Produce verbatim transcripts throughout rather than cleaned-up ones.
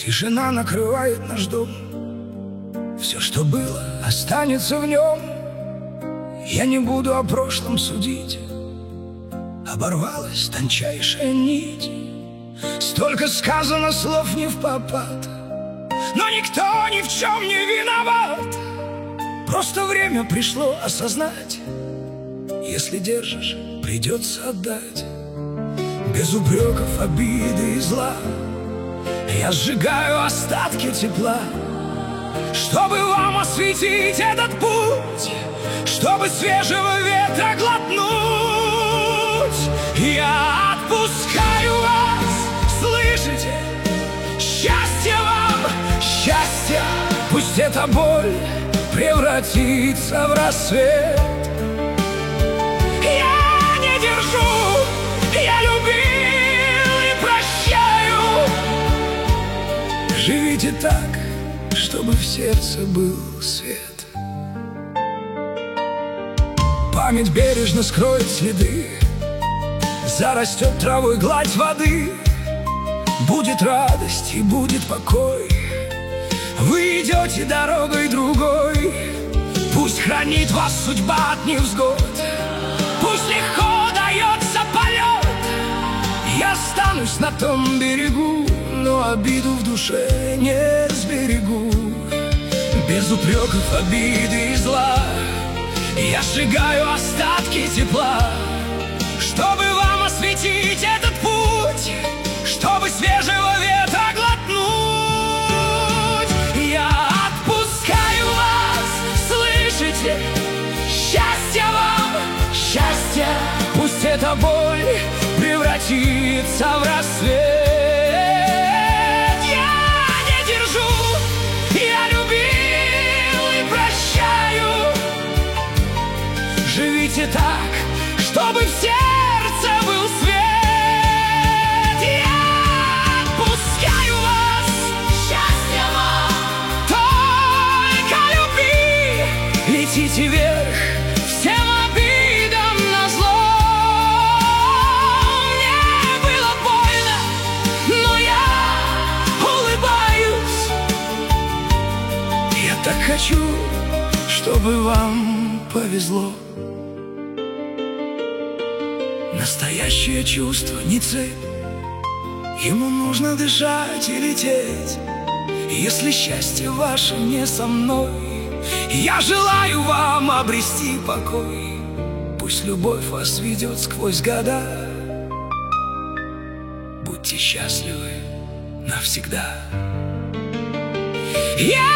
Тишина накрывает наш дом. Все, что было, останется в нем. Я не буду о прошлом судить. Оборвалась тончайшая нить. Столько сказано слов не впопад, но никто ни в чем не виноват. Просто время пришло осознать: если держишь, придется отдать. Без упреков, обиды и зла я сжигаю остатки тепла, чтобы вам осветить этот путь, чтобы свежего ветра глотнуть. Я отпускаю вас, слышите? Счастье вам, счастье. Пусть эта боль превратится в рассвет. Я не держу, я любил и прощаю. Живите так, чтобы в сердце был свет. Память бережно скроет следы, зарастет травой гладь воды. Будет радость и будет покой. Вы идете дорогой другой. Пусть хранит вас судьба от невзгод. Пусть легко дается полет. Я останусь на том берегу, но обиду в душе не сберегу. Без упреков, обиды и зла я сжигаю остатки тепла, чтобы вам осветить этот путь, чтобы свежего ветра глотнуть. Я отпускаю вас, слышите? Счастье вам, счастье. Пусть эта боль превратится в рассвет. Я не держу, я любил и прощаю. Живите так, чтобы в сердце был свет. Я отпускаю вас, счастье вам, только любви. Летите вверх, всем обидам назло. Мне было больно, но я улыбаюсь. Я так хочу, чтобы вам повезло. Настоящее чувство не цель, ему нужно дышать и лететь. Если счастье ваше не со мной, я желаю вам обрести покой. Пусть любовь вас ведет сквозь года. Будьте счастливы навсегда. Я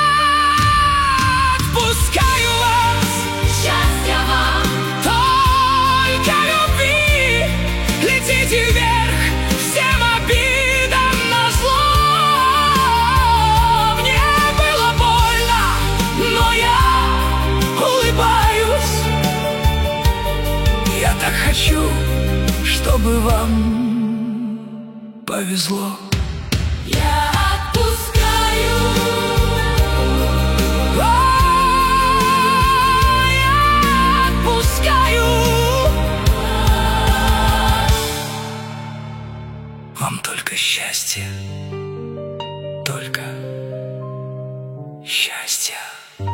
отпускаю вас, счастье вам, только любви. Летите вверх, всем обидам назло. Мне было больно, но я улыбаюсь. Я так хочу, чтобы вам повезло. Я отпускаю, я отпускаю. Вам только счастье, только счастье.